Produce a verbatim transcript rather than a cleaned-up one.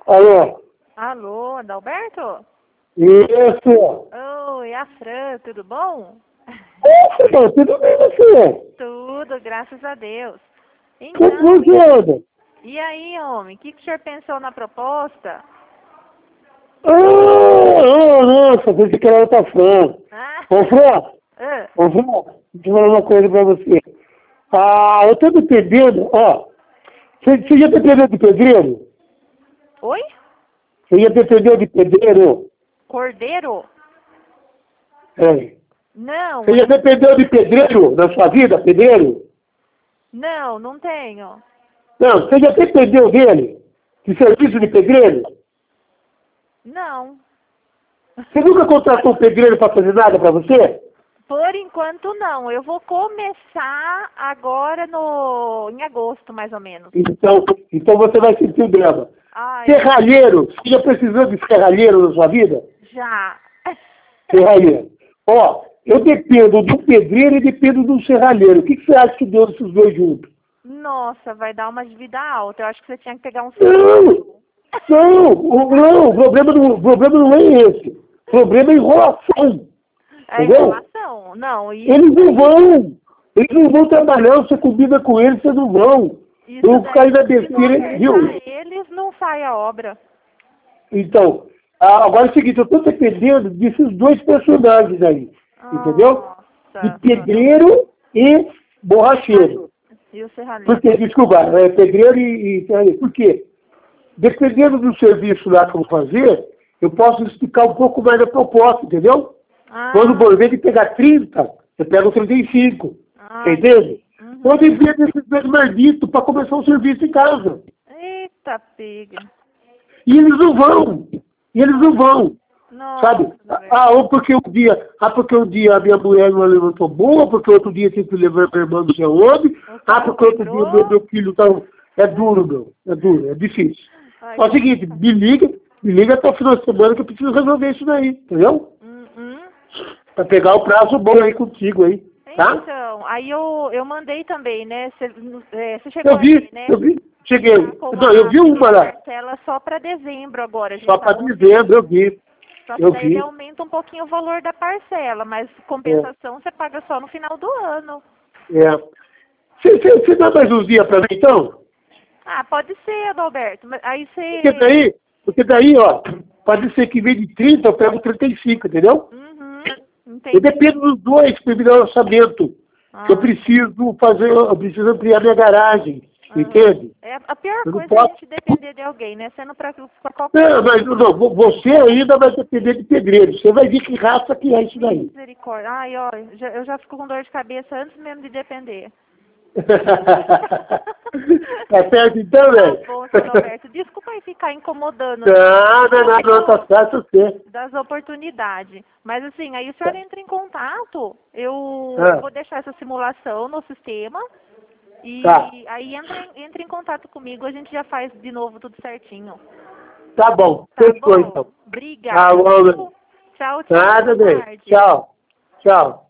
Alô? Alô, Adalberto? Isso. Oi, a Fran, tudo bom? Ô, Fran, tudo bem você? Tudo, graças a Deus. Como Então, você anda? e aí, homem, o que, que o senhor pensou na proposta? Ah, ah, nossa, pensei que era outra Fran. Ah, Ô, Fran, ah, ô, Fran, deixa eu falar uma coisa pra você. Ah, eu tô dependendo, ó, você, você já dependeu de pedreiro? oi? Você já dependeu de pedreiro? Cordeiro? É. Não, Você já ainda- dependeu de pedreiro na sua vida, pedreiro? não, não tenho. Não, você já dependeu dele? De serviço de pedreiro? Não. Você nunca contratou um pedreiro para fazer nada para você? Por enquanto não. Eu vou começar agora no em agosto, mais ou menos. Então, então você vai sentir o drama. Ai, Serralheiro, você já precisou de serralheiro na sua vida? já. Serralheiro. Ó, eu dependo do pedreiro e dependo do serralheiro. O que, que você acha que deu esses dois juntos? Nossa, vai dar uma dívida alta. Eu acho que você tinha que pegar um Não! Não! O, não, o problema não, o problema não é esse. O problema é enrolação. É Entendeu? enrolação. Não, isso, Eles não vão. Eles não vão trabalhar. Você combina com eles, vocês não vão. isso Eu daí, caí na se não besteira, viu? acertar eles, não sai a obra. Então, ah, agora é o seguinte, eu estou dependendo desses dois personagens aí, entendeu? De Nossa. pedreiro e borracheiro. E o serralheiro? Por quê? Desculpa, é pedreiro e, e serralheiro. Por quê? Dependendo do serviço lá que eu vou fazer, eu posso explicar um pouco mais da proposta, entendeu? Ah, Quando o invés de pegar trinta, eu pego trinta e cinco, ah, entende? uhum. Pode enviar desses dois marmitos para começar um serviço em casa. Eita, pega. E eles não vão. E eles não vão. Nossa, Sabe? velho. Ah, ou porque um dia, ah, porque um dia a minha mulher não levantou boa, porque outro dia tem que levar minha irmã não sei onde, ah, porque outro dia meu, meu filho tá. É duro, meu. É duro, é difícil. Ai, É o seguinte, me liga, me liga até o final de semana que eu preciso resolver isso daí, entendeu? Uhum. Pra pegar o prazo bom aí contigo aí, tá? Então, aí eu, eu mandei também, né? Você é, você chegou Eu vi, aí, né? eu vi, cheguei. Tá com Não, eu vi uma lá, parcela só para dezembro agora. A gente só tá para no- dezembro, eu vi, Só que eu daí ele vi. aumenta um pouquinho o valor da parcela, mas compensação você paga só no final do ano. É. Você, você, você dá mais uns dias para mim, então? Ah, pode ser, Adalberto. Mas aí Porque você... daí, porque daí, ó, pode ser que em vez de trinta, eu pego trinta e cinco, entendeu? Uhum, Eu entendi. dependo dos dois para me dar o orçamento. Que eu Ah, preciso fazer, eu preciso ampliar minha garagem, aham. entende? É, a pior Eu não coisa é a posso. gente depender de alguém, né? Sendo pra, pra qualquer Não, mas não, vo- você ainda vai depender de pedreiro. Você vai ver que raça que é isso daí. misericórdia. Ai, ó, já- eu já fico com dor de cabeça antes mesmo de depender. Tá certo então, Tá velho? bom, seu Adalberto. Desculpa aí ficar incomodando. Nada, nada, não, tá certo você. Das oportunidades. Mas assim, aí o senhor entra em contato, eu, Ah. eu vou deixar essa simulação no sistema e Tá. aí entra, em- entra em contato comigo, a gente já faz de novo tudo certinho. Tá bom, Tá fechou bom? então. Obrigada. Tá bom, velho. Tchau, tchau. Nada, Boa bem. tarde. Tchau. Tchau.